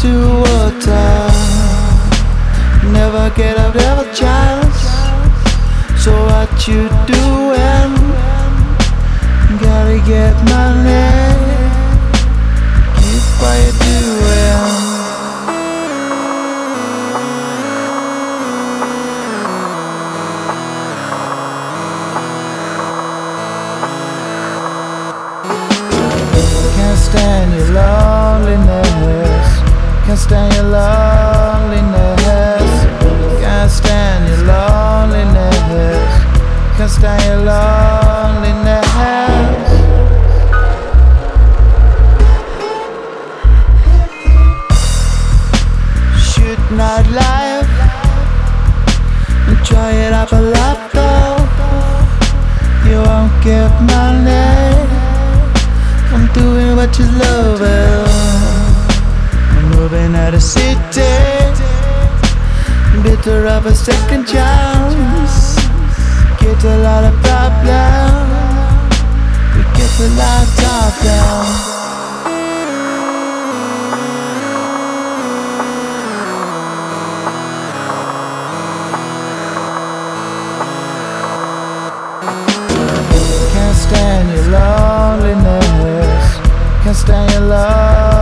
to water. Never get up, never chance. So what you doing? Gotta get money. Keep what you doing. Can't stand your loneliness. Can't stand your loneliness. Can't stand your loneliness. Can't stand your loneliness. Shoot not life and try it up a lot though. You won't get money from doing what you love. I'm moving out of city, bitter of a second chance. Get a lot of problems, we get a lot of talk down. Can't stand your loneliness. Can't stand your love.